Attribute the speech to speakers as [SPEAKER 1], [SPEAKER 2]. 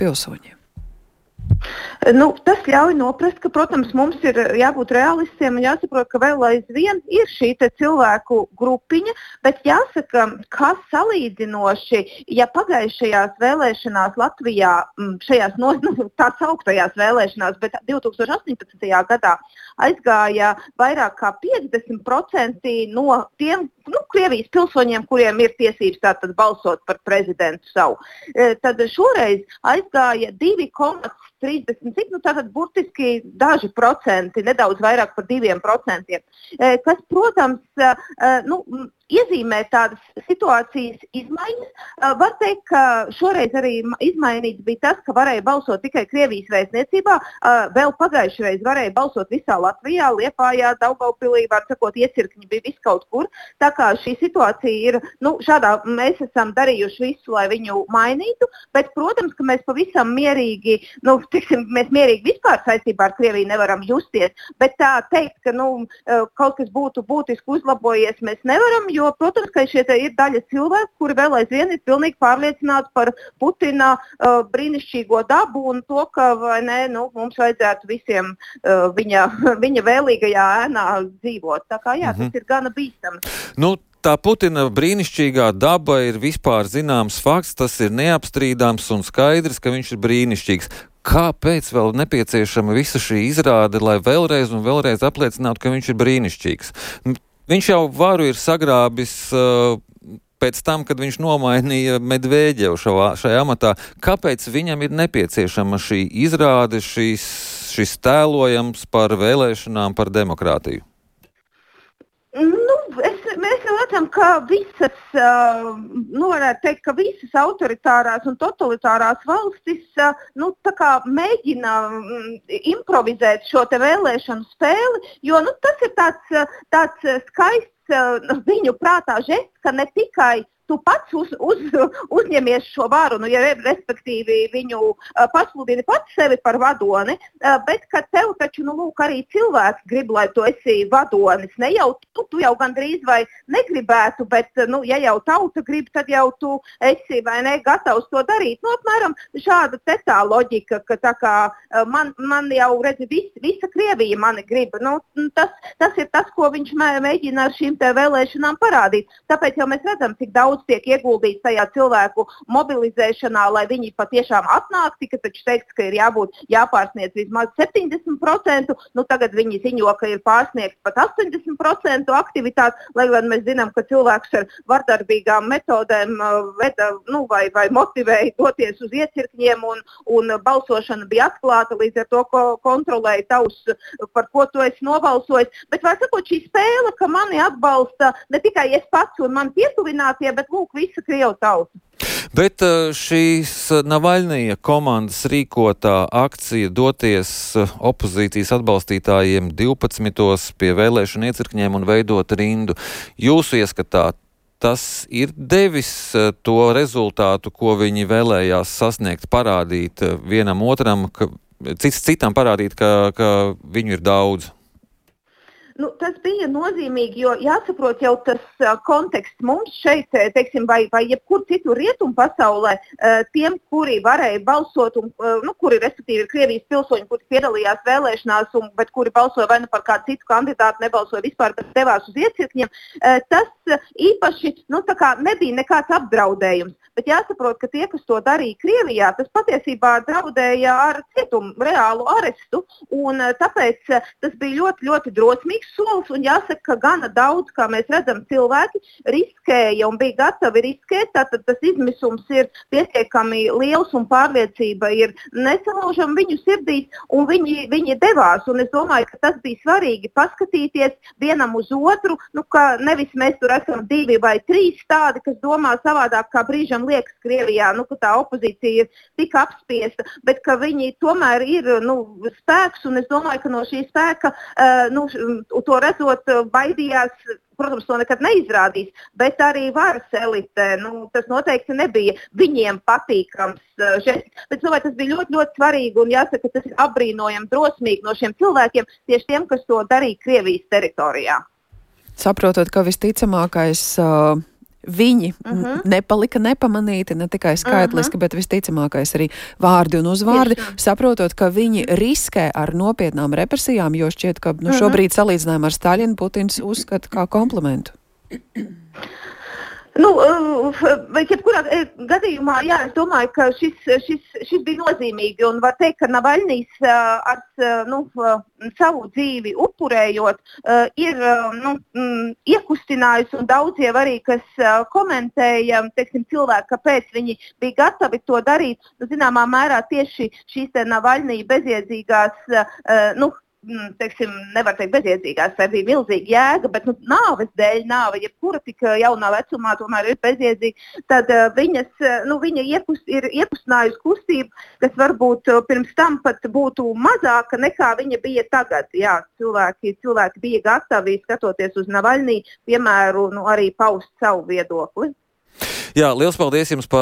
[SPEAKER 1] pilsoņiem?
[SPEAKER 2] Tas ļauj noprast, ka, protams, mums ir jābūt realistiem un jāsaprot, ka vēl aizvien ir šī cilvēku grupiņa, bet jāsaka, ka salīdzinoši, ja pagājušajās vēlēšanās Latvijā, šajās tā sauktajās vēlēšanās, bet 2018. gadā aizgāja vairāk kā 50% no tiem Krievijas pilsoņiem, kuriem ir tiesības tātad balsot par prezidentu savu. Tad šoreiz aizgāja 2,30, tātad burtiski daži procenti, nedaudz vairāk par 2%, kas, protams, iezīmē tādas situācijas izmaiņas. Var teikt, ka šoreiz arī izmainīts bija tas, ka varēja balsot tikai Krievijas vēstniecībā, vēl pagājušreiz varēja balsot visā Latvijā, Liepājā, Daugavpilī, var sakot, iecirkņi bija viskaut kur. Tā kā šī situācija ir, šādā mēs esam darījuši visu, lai viņu mainītu, bet, protams, ka mēs pavisam mierīgi, mēs mierīgi vispār saistībā ar Krieviju nevaram justies, bet tā teikt, ka, kaut kas būtu būtiski uzlabojies, mēs nevaram, jo, protams, ka šie ir daļa cilvēku, kuri vēl aizvien ir pilnīgi pārliecināti par Putina brīnišķīgo dabu un to, ka mums vajadzētu visiem viņa vēlīgajā ēnā dzīvot. Tā kā tas ir gana bīstams.
[SPEAKER 3] Tā Putina brīnišķīgā daba ir vispār zināms fakts, tas ir neapstrīdams un skaidrs, ka viņš ir brīnišķīgs. Kāpēc vēl nepieciešama visa šī izrāde, lai vēlreiz un vēlreiz apliecinātu, ka viņš ir brīnišķīgs? Viņš jau varu ir sagrābis pēc tam, kad viņš nomainīja Medvēģevu šajā amatā. Kāpēc viņam ir nepieciešama šī izrāde, šis tēlojums par vēlēšanām, par demokrātiju?
[SPEAKER 2] Mēs redzam, ka visas, varētu teikt, ka visas autoritārās un totalitārās valstis tā kā mēģina improvizēt šo te vēlēšanu spēli, jo tas ir tāds skaists viņu prātā žests, ka ne tikai tu pats uzņemies šo varu, respektīvi viņu pasludini pats sevi par vadoni, bet ka tev taču, arī cilvēks grib, lai tu esi vadonis. Ne jau tu jau gandrīz vai negribētu, bet, ja jau tauta grib, tad jau tu esi, vai ne, gatavs to darīt. Apmēram šāda tā loģika, ka tā kā man jau, redzi, visa Krievija mani grib. Tas ir tas, ko viņš mēģina ar šīm te vēlēšanām parādīt. Tāpēc jau mēs redzam, cik daudz tiek ieguldīts tajā cilvēku mobilizēšanā, lai viņi patiešām atnāk, tika taču teikts, ka ir jāpārsniedz vismaz 70%, tagad viņi ziņo, ka ir pārsniegts pat 80% aktivitāti, lai gan mēs zinām, ka cilvēks ar vardarbīgām metodēm veda, vai motivēja doties uz iecirkņiem un balsošana bija atklāta, līdz ar to, ko kontrolēja tavs, par ko tu esi nobalsojis. Bet var sakot, šī spēle, ka mani atbalsta ne tikai es pats un man pietuvinātie, bet visa Krievu tauta.
[SPEAKER 3] Bet šīs Navaļnija komandas rīkotā akcija doties opozīcijas atbalstītājiem 12. pie vēlēšanu iecirkņiem un veidot rindu. Jūsu ieskatā tas ir devis to rezultātu, ko viņi vēlējās sasniegt, parādīt vienam otram, cits citam parādīt, ka viņu ir daudz?
[SPEAKER 2] Tas bija nozīmīgi, jo jāsaprot jau tas konteksts mums šeit, teiksim, vai jebkur citur rietumu pasaulē, tiem, kuri varēja balsot, kuri, respektīvi, ir Krievijas pilsoņi, kuri piedalījās vēlēšanās, bet kuri balsoja vai par kādu citu kandidātu, nebalsoja vispār, bet devās uz iecirkņiem, tas īpaši, nebija nekāds apdraudējums. Bet jāsaprot, ka tie, kas to darīja Krievijā, tas patiesībā draudēja ar cietumu, reālu arestu, un tāpēc tas bija ļoti, ļoti drosmīgs solis, un jāsaka, ka gana daudz, kā mēs redzam, cilvēki riskēja un bija gatavi riskēt, tātad tas izmisums ir pietiekami liels un pārliecība ir nesalaužama viņu sirdīs, un viņi devās, un es domāju, ka tas bija svarīgi paskatīties vienam uz otru, ka nevis mēs tur esam 2 vai 3 tādi, kas domā savādāk, kā brīžam liekas Krievijā, ka tā opozīcija ir tik apspiesta, bet ka viņi tomēr ir spēks, un es domāju, ka no šī spēka to redzot baidījās, protams, to nekad neizrādīs, bet arī varas elite, tas noteikti nebija viņiem patīkams žests, bet domāju, tas bija ļoti, ļoti svarīgi, un jāsaka, tas ir apbrīnojami drosmīgi no šiem cilvēkiem, tieši tiem, kas to darīja Krievijas teritorijā.
[SPEAKER 1] Saprotot, ka visticamākais viņi nepalika nepamanīti, ne tikai skaitliski, bet visticamākais arī vārdi un uzvārdi, saprotot, ka viņi riskē ar nopietnām represijām, jo šķiet, ka šobrīd salīdzinājumā ar Staļinu Putins uzskata kā komplimentu.
[SPEAKER 2] Bet jebkurā gadījumā, jā, es domāju, ka šis bija nozīmīgi un var teikt, ka Navaļnijs ar savu dzīvi upurējot ir iekustinājis un daudz jau arī, kas komentēja, teiksim, cilvēki, kāpēc viņi bija gatavi to darīt, zināmā mērā tieši šīs te Navaļnija bezjēdzīgās, teiksim, nevar teikt bezjēdzīgās, vai bija milzīga jēga, bet nāves dēļ, jebkura tik jaunā vecumā tomēr ir bezjēdzīga, tad viņa ir iekustinājusi kustību, kas varbūt pirms tam pat būtu mazāka nekā viņa bija tagad. Jā, cilvēki bija gatavi, skatoties uz Navaļniju, piemēru, arī paust savu viedokli.
[SPEAKER 3] Jā, liels paldies jums par